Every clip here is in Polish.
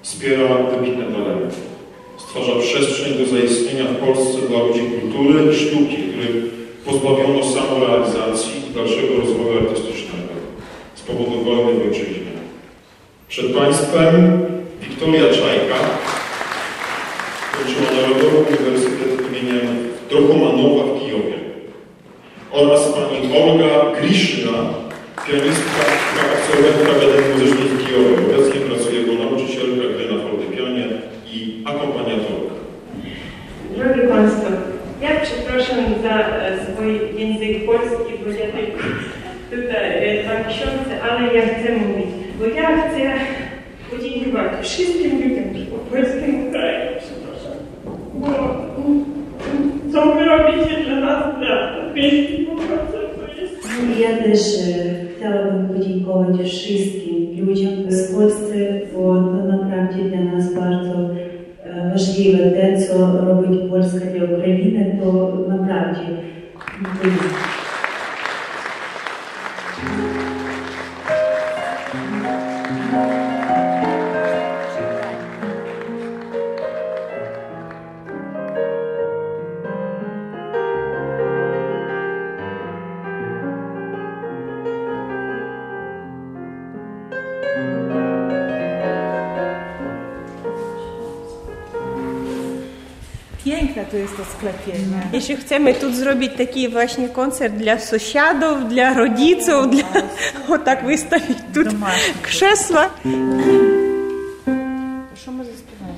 Wspiera wybitne talenty. Stwarza przestrzeń do zaistnienia w Polsce dla ludzi kultury i sztuki, których pozbawiono samorealizacji i dalszego rozwoju artystycznego z powodu wojny w ojczyźnie. Przed Państwem Wiktoria Czajka kończyła Narodowy Uniwersytet imieniem Drochomanowa w Kijowie oraz pani Olga Griszyna, pianistka, absolwentka Akademii Muzycznej w Kijowie. Obecnie pracuje jako nauczycielka gry na fortepianie i akompaniatorka. Drogi Państwo, ja przepraszam za swój język polski, bo ja tylko tutaj mam książkę, ale ja chcę mówić, bo ja chcę podziękować wszystkim ludziom po polskim kraju, przepraszam, bo co wy robicie dla nas, dla kwestii po prostu, to jest... Ja też chciałabym podziękować wszystkim ludziom z Polski, bo to naprawdę dla nas bardzo ważliwe. To, co robi Polska dla Ukrainy, to naprawdę dziękuję. Piękne to jest to sklepienie. Jeśli chcemy tu zrobić taki właśnie koncert dla sąsiadów, dla rodziców, o tak wystawić тут krzesła. Що ми заспіваємо?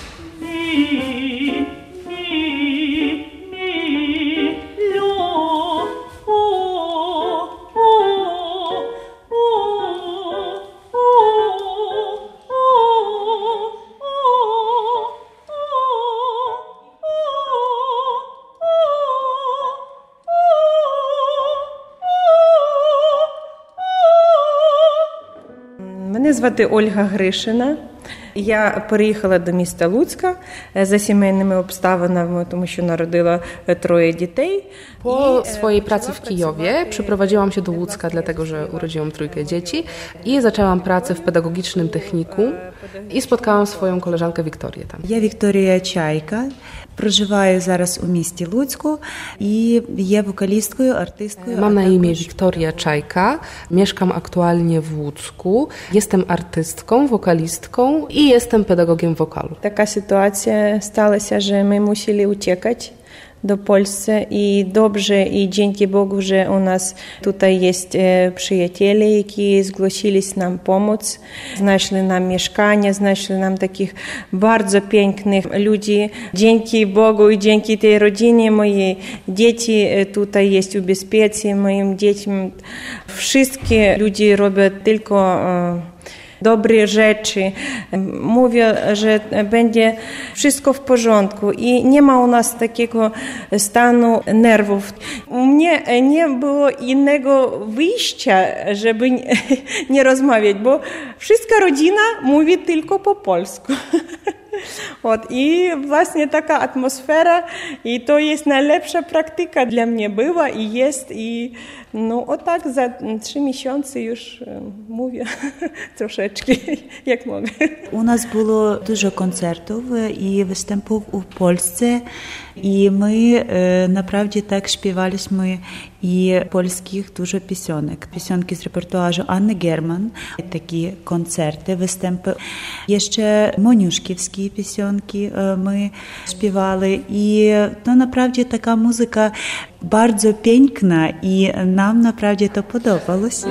Мене звати Ольга Гришина. Я переїхала до міста Луцька za сімейними обставинами, тому що народила 3 dzieci. Po swojej pracy w Kijowie przeprowadziłam się do Łódzka, dlatego że urodziłam 3 dzieci i zaczęłam pracę w pedagogicznym technikum i spotkałam swoją koleżankę Wiktorię tam. Я Вікторія Чайка, проживаю зараз у місті Луцьку і є wokalistkою, artystkою. Mam na imię Wiktoria Czajka, mieszkam aktualnie w Łódzku, jestem artystką, wokalistką i jestem pedagogiem wokalu. Така ситуація сталася, що ми мусили утікати до Польщі. І добре, і dzięki Bogu, że u nas tutaj jest przyjaciele, які zgłosili nam pomoc, znaleźli nam mieszkanie, znaleźli nam takich bardzo pięknych ludzi. Dzięki Bogu i dzięki tej rodzinie mojej dzieci tutaj jest ubezpieczenie moim dzieciom. Wszystkie ludzie robią tylko dobre rzeczy. Mówię, że będzie wszystko w porządku i nie ma u nas takiego stanu nerwów. U mnie nie było innego wyjścia, żeby nie rozmawiać, bo wszystka rodzina mówi tylko po polsku. I właśnie taka atmosfera i to jest najlepsza praktyka dla mnie była i jest i tak za 3 miesiące już mówię troszeczkę jak mogę. У нас було дуже концертів і виступів у Польщі, і ми направді так співали і польських дуже пісенок. Пісенки з репертуару Анни Герман, такі концерти, виступи. Є ще монюшківські пісенки ми співали. І то направді така музика bardzo piękna i nam naprawdę to podobało się.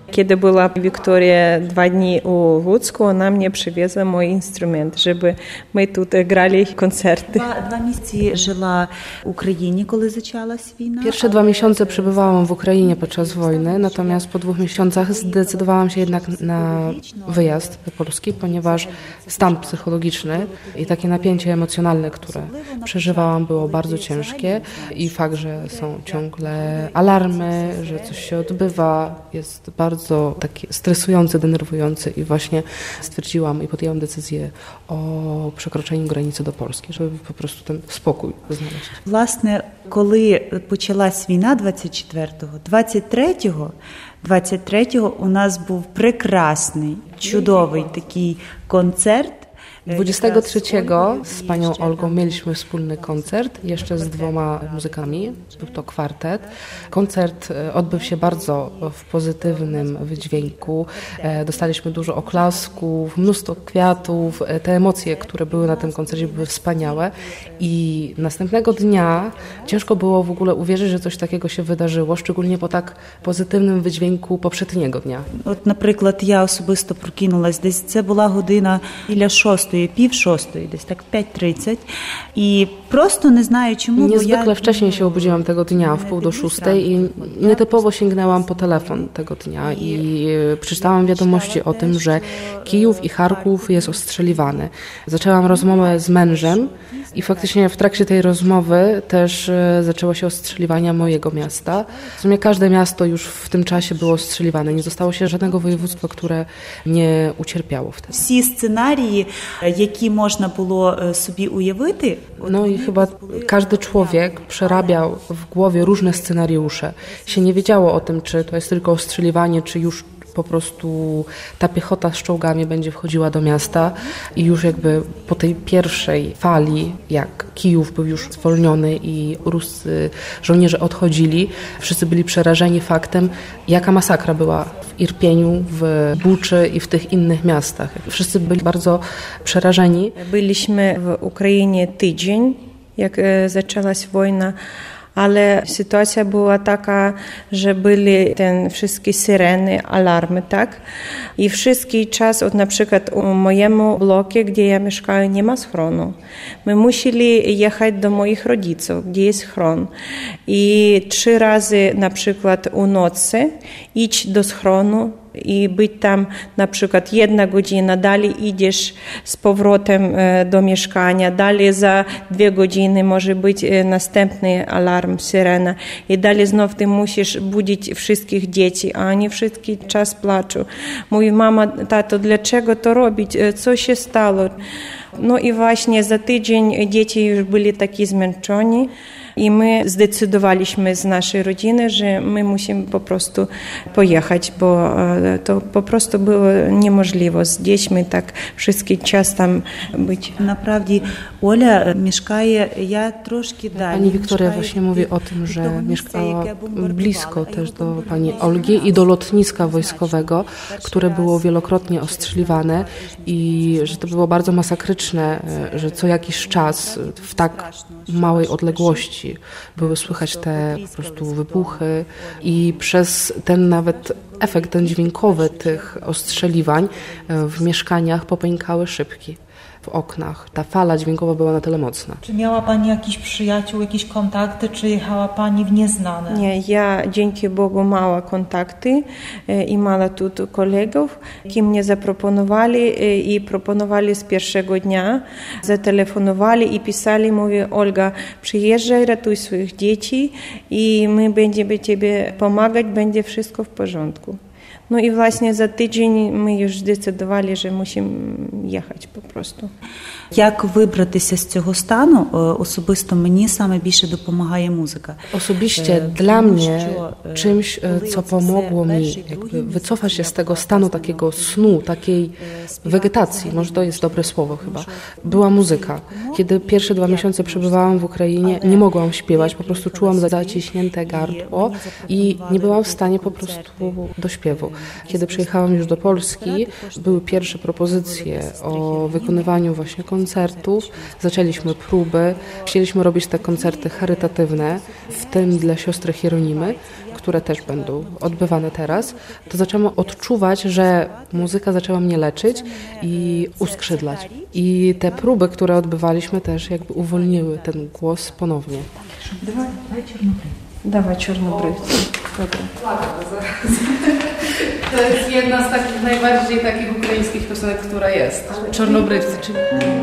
Kiedy była Wiktoria 2 dni u Łódzku, ona mnie przywiezła mój instrument, żeby my тут grali koncerty. 2 miesiące żyła w Ukrainie, kiedy zaczęła wojna. Pierwsze 2 miesiące przebywałam w Ukrainie podczas wojny, natomiast po 2 miesiącach zdecydowałam się jednak na wyjazd do Polski, ponieważ stan psychologiczny i takie napięcie emocjonalne, które przeżywałam, było bardzo ciężkie i fakt, że są ciągle alarmy, że coś się odbywa, jest bardzo taki stresujący, denerwujący i właśnie stwierdziłam i podjęłam decyzję o przekroczeniu granicy do Polski, żeby po prostu ten spokój znaleźć. Власне, коли почалась війна 23-го у нас був прекрасний, чудовий такий концерт. 23 z panią Olgą mieliśmy wspólny koncert, jeszcze z 2 muzykami, był to kwartet. Koncert odbył się bardzo w pozytywnym wydźwięku, dostaliśmy dużo oklasków, mnóstwo kwiatów, te emocje, które były na tym koncercie, były wspaniałe i następnego dnia ciężko było w ogóle uwierzyć, że coś takiego się wydarzyło, szczególnie po tak pozytywnym wydźwięku poprzedniego dnia. От, наприклад, я особисто прокинулась, десь це була година біля 6, 5:30, десь так 5:30 i prosto nie знаю czemu. Niezwykle wcześniej się obudziłam tego dnia, w 5:45 i nietypowo sięgnęłam po telefon tego dnia i przeczytałam wiadomości o tym, że Kijów i Charków jest ostrzeliwany. Zaczęłam rozmowę z mężem i faktycznie w trakcie tej rozmowy też zaczęło się ostrzeliwania mojego miasta. W sumie każde miasto już w tym czasie było ostrzeliwane. Nie zostało się żadnego województwa, które nie ucierpiało wtedy. Всі сценарії, які можна було собі уявити. No i chyba każdy człowiek przerabiał w głowie różne scenariusze. Się nie wiedziało o tym, czy to jest tylko ostrzeliwanie, czy już po prostu ta piechota z czołgami będzie wchodziła do miasta i już jakby po tej pierwszej fali, jak Kijów był już zwolniony i ruscy żołnierze odchodzili, wszyscy byli przerażeni faktem, jaka masakra była w Irpieniu, w Buczy i w tych innych miastach. Wszyscy byli bardzo przerażeni. Byliśmy w Ukrainie tydzień, jak zaczęłaś wojna. Ale sytuacja była taka, że były wszystkie syreny, alarmy, tak? I wszystki czas, na przykład u mojemu bloku, gdzie ja mieszkam, nie ma schronu. My musieli jechać do moich rodziców, gdzie jest schron. I 3 razy na przykład u nocy iść do schronu i być tam na przykład 1 godzina, dalej idziesz z powrotem do mieszkania, dalej za 2 godziny może być następny alarm, syrena i dalej znów ty musisz budzić wszystkich dzieci, a oni wszystkie czas płaczą. Mówi, mama, tato, dlaczego to robić? Co się stało? No i właśnie za tydzień dzieci już byli takie zmęczeni. I my zdecydowaliśmy z naszej rodziny, że my musimy po prostu pojechać, bo to po prostu było niemożliwe z dziećmi tak wszystki czas tam być. Naprawdę Ola mieszkaje, ja troszkę dalej. Pani Wiktoria właśnie mówi o tym, że mieszkała blisko też do pani Olgi i do lotniska wojskowego, które było wielokrotnie ostrzeliwane i że to było bardzo masakryczne, że co jakiś czas w tak małej odległości były słychać te po prostu wybuchy i przez ten nawet efekt, ten dźwiękowy tych ostrzeliwań w mieszkaniach popękały szybki w oknach. Ta fala dźwiękowa była na tyle mocna. Czy miała Pani jakiś przyjaciół, jakieś kontakty, czy jechała Pani w nieznane? Nie, ja dzięki Bogu mała kontakty i mała tu kolegów, kim mnie zaproponowali i proponowali z pierwszego dnia, zatelefonowali i pisali, mówi, Olga, przyjeżdżaj, ratuj swoich dzieci i my będziemy Ciebie pomagać, będzie wszystko w porządku. No i właśnie za tydzień my już zdecydowali, że musimy jechać po prostu. Як вибратися з цього стану, особисто мені саме більше допомагає музика. Osobiście dla mnie czymś, co pomogło mi jakby wycofać się z tego stanu takiego snu, takiej wegetacji, może to jest dobre słowo chyba, była muzyka. Kiedy pierwsze 2 miesiące przebywałam w Ukrainie, nie mogłam śpiewać, po prostu czułam zaciśnięte gardło i nie byłam w stanie po prostu dośpiewać. wpływu. Kiedy przyjechałam już do Polski, były pierwsze propozycje o wykonywaniu właśnie koncertów. Zaczęliśmy próby, chcieliśmy robić te koncerty charytatywne, w tym dla siostry Hieronimy, które też będą odbywane teraz. To zaczęłam odczuwać, że muzyka zaczęła mnie leczyć i uskrzydlać. I te próby, które odbywaliśmy, też jakby uwolniły ten głos ponownie. Dawaj czarnobryjcy. Dobra. To jest jedna z takich najbardziej takich ukraińskich piosenek, która jest. Czarnobryjcy, czyli...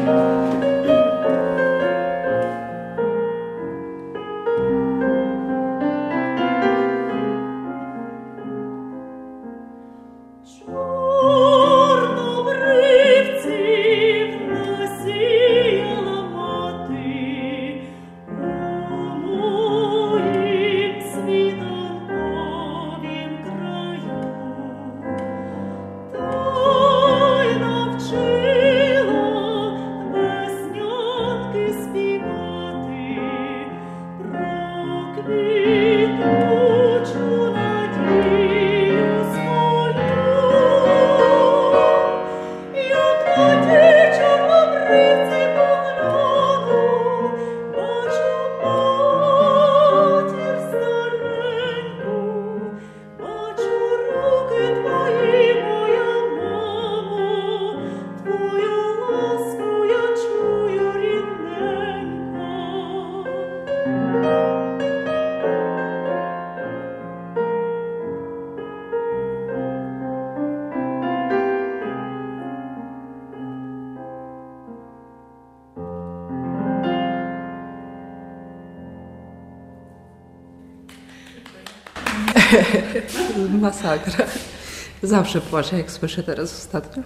Masakra. Zawsze płaczę, jak słyszę teraz ostatnio.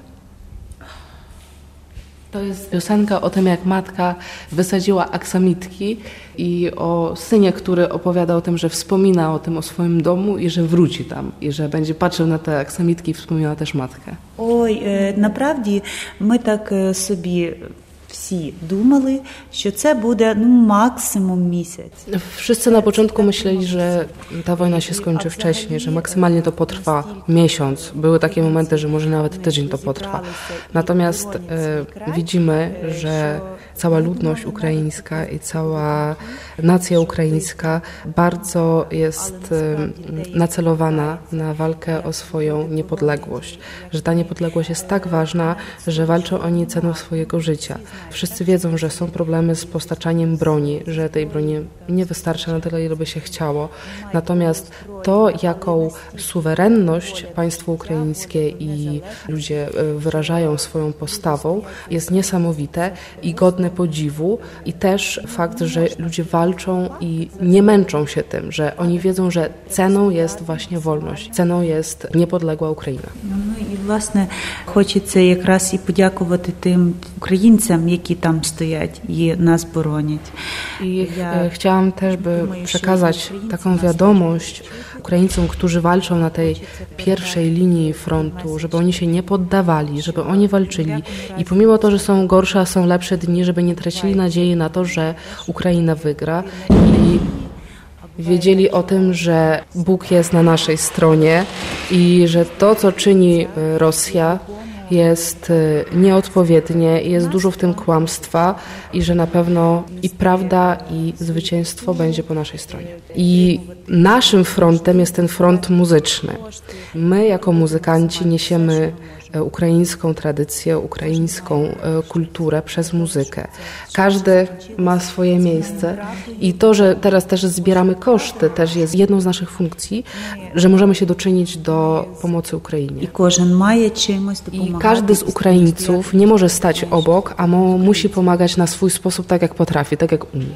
To jest piosenka o tym, jak matka wysadziła aksamitki i o synie, który opowiada o tym, że wspomina o tym, o swoim domu i że wróci tam i że będzie patrzył na te aksamitki i wspomina też matkę. Ой, насправді ми так собі всі думали, що це буде максимум місяць. Wszyscy na początku myśleli, że ta wojna się skończy wcześniej, że maksymalnie to potrwa miesiąc. Były takie momenty, że może nawet tydzień to potrwa. Natomiast widzimy, że cała ludność ukraińska i cała nacja ukraińska bardzo jest nacelowana na walkę o swoją niepodległość. Że ta niepodległość jest tak ważna, że walczą oni ceną swojego życia. Wszyscy wiedzą, że są problemy z postarczaniem broni, że tej broni nie wystarcza na tyle, ile by się chciało. Natomiast to, jaką suwerenność państwo ukraińskie i ludzie wyrażają swoją postawą, jest niesamowite i godne podziwu. I też fakt, że ludzie walczą i nie męczą się tym, że oni wiedzą, że ceną jest właśnie wolność, ceną jest niepodległa Ukraina. Ну і власне хочеться якраз і подякувати тим українцям, які tam стоять i nas bronić. I chciałam też, by przekazać taką wiadomość Ukraińcom, którzy walczą na tej pierwszej linii frontu, żeby oni się nie poddawali, żeby oni walczyli i pomimo to, że są gorsze, a są lepsze dni, żeby nie tracili nadziei na to, że Ukraina wygra i wiedzieli o tym, że Bóg jest na naszej stronie i że to, co czyni Rosja, jest nieodpowiednie, jest dużo w tym kłamstwa i że na pewno i prawda, i zwycięstwo będzie po naszej stronie. I naszym frontem jest ten front muzyczny. My jako muzykanci niesiemy ukraińską tradycję, ukraińską kulturę przez muzykę. Każdy ma swoje miejsce i to, że teraz też zbieramy koszty, też jest jedną z naszych funkcji, że możemy się doczynić do pomocy Ukrainie. I każdy z Ukraińców nie może stać obok, a musi pomagać na swój sposób, tak jak potrafi, tak jak umie.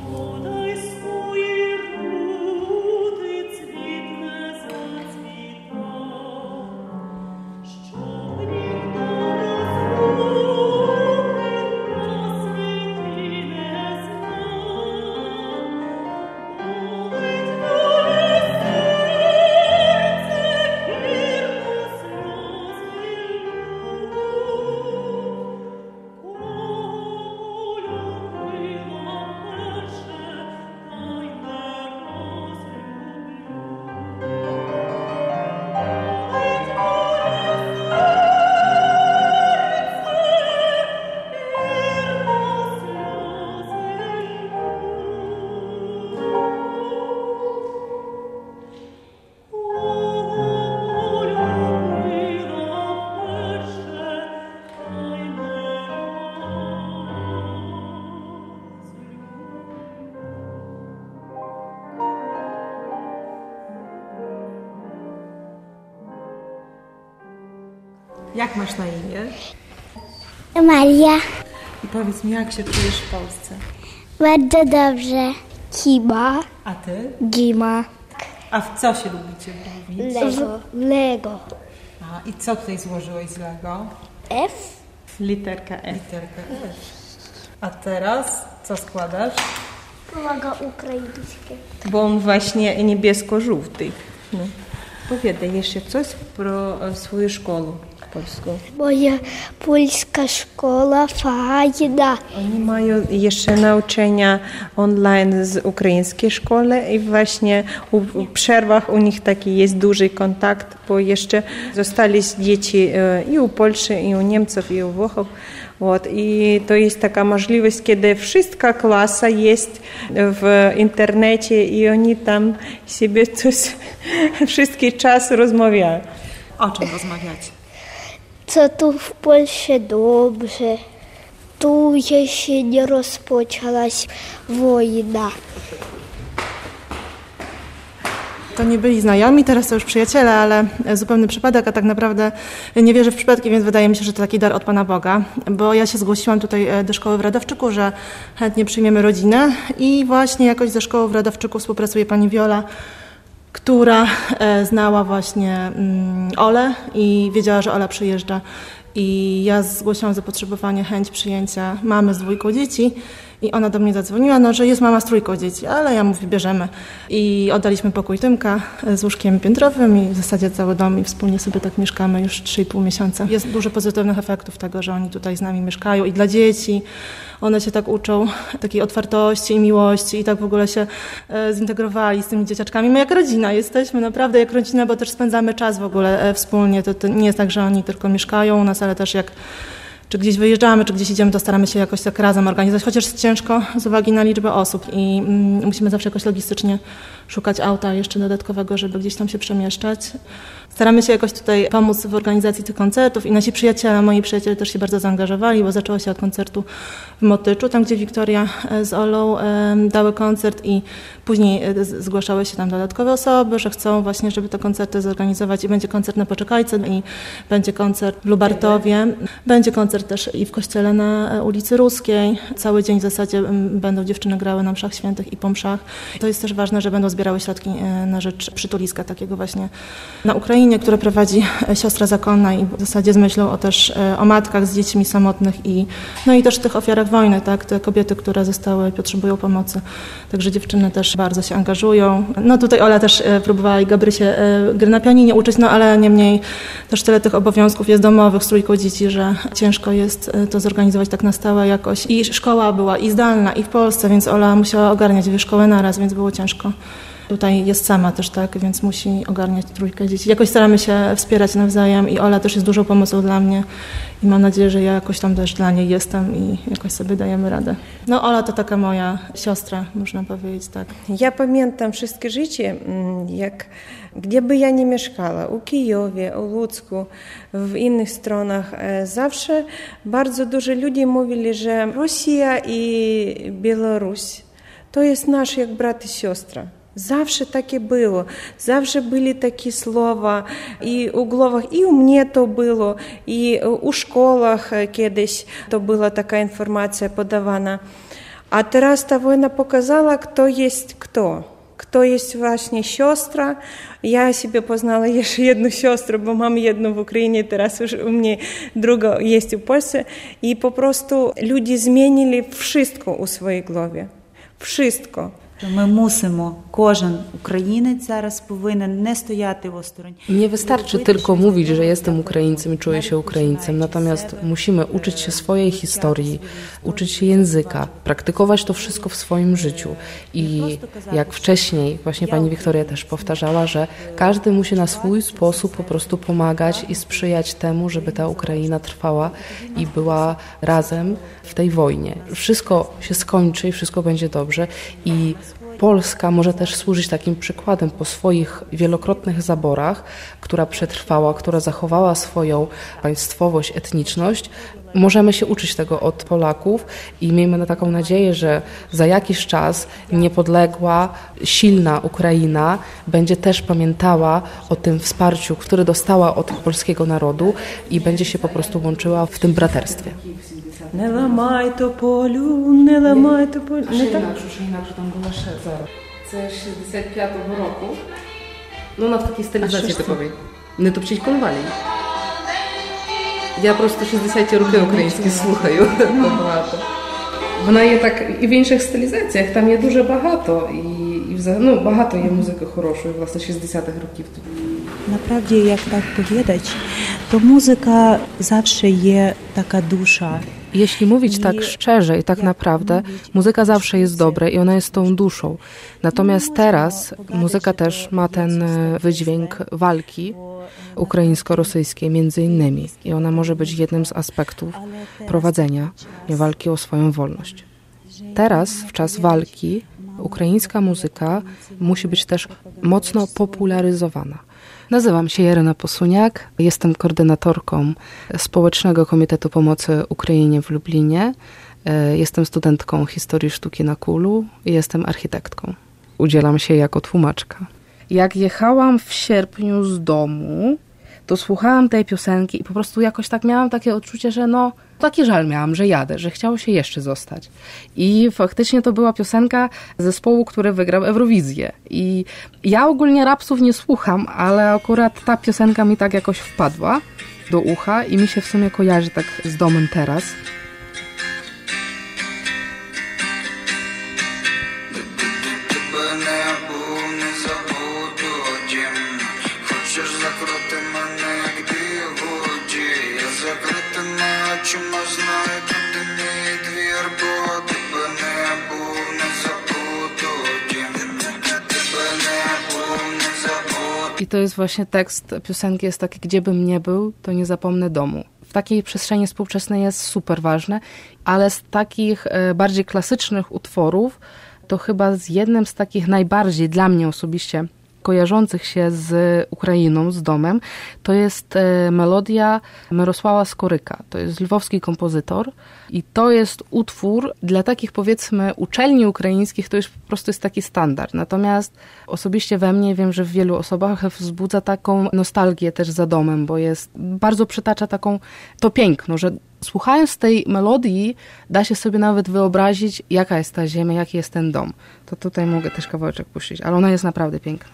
Jak masz na imię? Maria. I powiedz mi, jak się czujesz w Polsce? Bardzo dobrze. Kima. A ty? Gima. A w co się lubicie bawić? Lego. A, i co tutaj złożyłeś z Lego? F. Literka F. A teraz co składasz? Pomaga ukraińskie. Bo on właśnie niebiesko-żółty. No. Powiadaj jeszcze coś про свою szkołę polską. Moja polska szkoła fajna. Oni mają jeszcze nauczania online z ukraińskiej szkoły i właśnie w przerwach u nich taki jest duży kontakt, bo jeszcze zostali dzieci i u Polski, i u Niemców, i u Włochów. I to jest taka możliwość, kiedy wszystka klasa jest w internecie i oni tam sobie coś wszystki czas rozmawiają. O czym rozmawiacie? Co tu w Polsce dobrze. Tu jeszcze nie rozpoczęłaś wojna. To nie byli znajomi, teraz to już przyjaciele, ale zupełny przypadek, a tak naprawdę nie wierzę w przypadki, więc wydaje mi się, że to taki dar od Pana Boga, bo ja się zgłosiłam tutaj do szkoły w Radowczyku, że chętnie przyjmiemy rodzinę i właśnie jakoś ze szkołą w Radowczyku współpracuje Pani Wiola, która znała właśnie Olę i wiedziała, że Ola przyjeżdża. I ja zgłosiłam zapotrzebowanie, chęć przyjęcia mamy z 2 dzieci i ona do mnie zadzwoniła, że jest mama z 3 dzieci, ale ja mówię, bierzemy. I oddaliśmy pokój Tymka z łóżkiem piętrowym i w zasadzie cały dom i wspólnie sobie tak mieszkamy już 3,5 miesiąca. Jest dużo pozytywnych efektów tego, że oni tutaj z nami mieszkają i dla dzieci. One się tak uczą takiej otwartości i miłości i tak w ogóle się zintegrowali z tymi dzieciaczkami. My jak rodzina jesteśmy, naprawdę jak rodzina, bo też spędzamy czas w ogóle wspólnie. To nie jest tak, że oni tylko mieszkają u nas, ale też jak czy gdzieś wyjeżdżamy, czy gdzieś idziemy, to staramy się jakoś tak razem organizować, chociaż jest ciężko z uwagi na liczbę osób i musimy zawsze jakoś logistycznie szukać auta jeszcze dodatkowego, żeby gdzieś tam się przemieszczać. Staramy się jakoś tutaj pomóc w organizacji tych koncertów i nasi przyjaciele, moi przyjaciele też się bardzo zaangażowali, bo zaczęło się od koncertu w Motyczu, tam gdzie Wiktoria z Olą dały koncert i później zgłaszały się tam dodatkowe osoby, że chcą właśnie, żeby te koncerty zorganizować i będzie koncert na Poczekajce i będzie koncert w Lubartowie, będzie koncert też i w kościele na ulicy Ruskiej. Cały dzień w zasadzie będą dziewczyny grały na mszach świętych i po mszach. To jest też ważne, że będą zbierały środki na rzecz przytuliska takiego właśnie na Ukrainie, które prowadzi siostra zakonna i w zasadzie z myślą też o matkach z dziećmi samotnych i też tych ofiarach wojny, tak, te kobiety, które zostały i potrzebują pomocy. Także dziewczyny też bardzo się angażują. Tutaj Ola też próbowała i Gabrysie gry na pianinie uczyć, ale niemniej też tyle tych obowiązków jest domowych z 3 dzieci, że ciężko jest to zorganizować tak na stałe jakoś. I szkoła była i zdalna, i w Polsce, więc Ola musiała ogarniać 2 szkoły naraz, więc było ciężko. Tutaj jest sama też, tak, więc musi ogarniać 3 dzieci. Jakoś staramy się wspierać nawzajem i Ola też jest dużą pomocą dla mnie i mam nadzieję, że ja jakoś tam też dla niej jestem i jakoś sobie dajemy radę. Ola to taka moja siostra, można powiedzieć, tak. Ja pamiętam wszystkie życie, gdzie by ja nie mieszkała, u Kijowie, u Łódzku, w innych stronach, zawsze bardzo dużo ludzi mówili, że Rosja i Białoruś to jest nasz jak brat i siostra. Zawsze takie było, zawsze byli takie słowa i u głowach, i u mnie to było, i u szkołach kiedyś to była taka informacja podawana. A teraz ta wojna pokazała, kto jest kto. Kto jest właśnie siostra. Ja sobie poznała jeszcze jedną siostrę, bo mam jedną w Ukrainie, teraz już u mnie druga jest u Polsce. I po prostu ludzie zmienili wszystko u swojej głowie. Wszystko. Ми мусимо, кожен українець зараз повинен не стояти осторонь. Nie wystarczy tylko mówić, że jestem Ukraińcem i czuję się Ukraińcem, natomiast musimy uczyć się swojej historii, uczyć się języka, praktykować to wszystko w swoim życiu. I jak wcześniej właśnie pani Wiktoria też powtarzała, że każdy musi na swój sposób po prostu pomagać i sprzyjać temu, żeby ta Ukraina trwała i była razem w tej wojnie. Wszystko się skończy i wszystko będzie dobrze i Polska może też służyć takim przykładem po swoich wielokrotnych zaborach, która przetrwała, która zachowała swoją państwowość, etniczność. Możemy się uczyć tego od Polaków i miejmy taką nadzieję, że za jakiś czas niepodległa, silna Ukraina będzie też pamiętała o tym wsparciu, które dostała od polskiego narodu i będzie się po prostu łączyła w tym braterstwie. Не ламай тополю, не ламай тополю. Ще інакше, там була ще зараз. Це 65-го року. Ну, вона в такій стилізації типовій. Не топчіть конвалій. Я просто 60-ті роки українські слухаю багато. Вона є так і в інших стилізаціях, там є дуже багато. І ну, багато є музики хорошої, власне, 60-х років тут. Naprawdę, jak tak powiedzieć, to muzyka zawsze jest taka dusza. Jeśli mówić tak szczerze i tak naprawdę, muzyka zawsze jest dobra i ona jest tą duszą. Natomiast teraz muzyka też ma ten wydźwięk walki ukraińsko-rosyjskiej między innymi. I ona może być jednym z aspektów prowadzenia walki o swoją wolność. Teraz, w czas walki, ukraińska muzyka musi być też mocno popularyzowana. Nazywam się Jarena Posuniak, jestem koordynatorką Społecznego Komitetu Pomocy Ukrainie w Lublinie, jestem studentką historii sztuki na KUL-u i jestem architektką. Udzielam się jako tłumaczka. Jak jechałam w sierpniu z domu, to słuchałam tej piosenki i po prostu jakoś tak miałam takie odczucie, że taki żal miałam, że jadę, że chciało się jeszcze zostać. I faktycznie to była piosenka zespołu, który wygrał Eurowizję. I ja ogólnie rapsów nie słucham, ale akurat ta piosenka mi tak jakoś wpadła do ucha i mi się w sumie kojarzy tak z domem teraz. I to jest właśnie tekst piosenki, jest taki: gdzie bym nie był, to nie zapomnę domu. W takiej przestrzeni współczesnej jest super ważne, ale z takich bardziej klasycznych utworów to chyba z jednym z takich najbardziej dla mnie osobiście kojarzących się z Ukrainą, z domem, to jest melodia Mirosława Skoryka. To jest lwowski kompozytor i to jest utwór dla takich, powiedzmy, uczelni ukraińskich, to już po prostu jest taki standard. Natomiast osobiście we mnie, wiem, że w wielu osobach wzbudza taką nostalgię też za domem, bo bardzo przytacza to piękno, że słuchając tej melodii da się sobie nawet wyobrazić, jaka jest ta ziemia, jaki jest ten dom. To tutaj mogę też kawałeczek puścić, ale ona jest naprawdę piękna.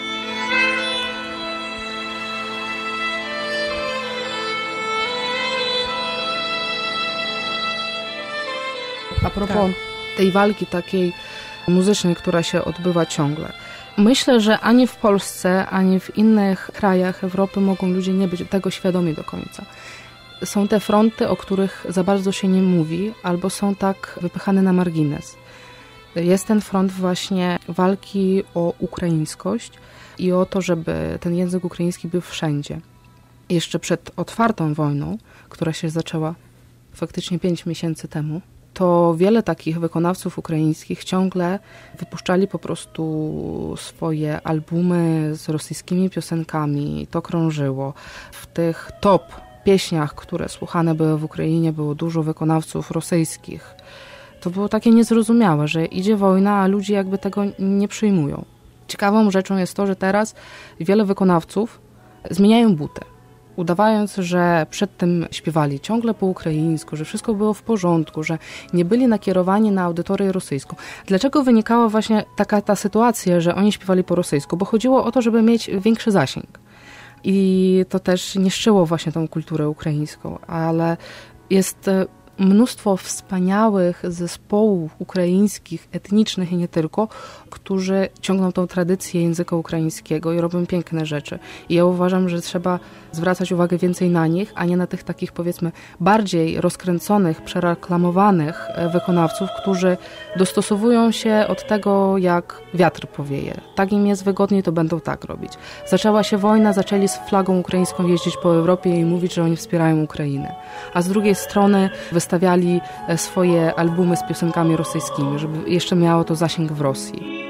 A propos tej walki takiej muzycznej, która się odbywa ciągle. Myślę, że ani w Polsce, ani w innych krajach Europy mogą ludzie nie być tego świadomi do końca. Są te fronty, o których za bardzo się nie mówi, albo są tak wypychane na margines. Jest ten front właśnie walki o ukraińskość i o to, żeby ten język ukraiński był wszędzie. Jeszcze przed otwartą wojną, która się zaczęła faktycznie 5 miesięcy temu, to wiele takich wykonawców ukraińskich ciągle wypuszczali po prostu swoje albumy z rosyjskimi piosenkami. To krążyło. W tych top pieśniach, które słuchane były w Ukrainie, było dużo wykonawców rosyjskich. To było takie niezrozumiałe, że idzie wojna, a ludzie jakby tego nie przyjmują. Ciekawą rzeczą jest to, że teraz wiele wykonawców zmieniają butę, udawając, że przed tym śpiewali ciągle po ukraińsku, że wszystko było w porządku, że nie byli nakierowani na audytorię rosyjską. Dlaczego wynikała właśnie ta sytuacja, że oni śpiewali po rosyjsku? Bo chodziło o to, żeby mieć większy zasięg. I to też niszczyło właśnie tą kulturę ukraińską, ale jest mnóstwo wspaniałych zespołów ukraińskich, etnicznych i nie tylko, którzy ciągną tą tradycję języka ukraińskiego i robią piękne rzeczy. I ja uważam, że trzeba zwracać uwagę więcej na nich, a nie na tych takich, powiedzmy, bardziej rozkręconych, przereklamowanych wykonawców, którzy dostosowują się od tego, jak wiatr powieje. Tak im jest wygodniej, to będą tak robić. Zaczęła się wojna, zaczęli z flagą ukraińską jeździć po Europie i mówić, że oni wspierają Ukrainę. A z drugiej strony wystawiali swoje albumy z piosenkami rosyjskimi, żeby jeszcze miało to zasięg w Rosji.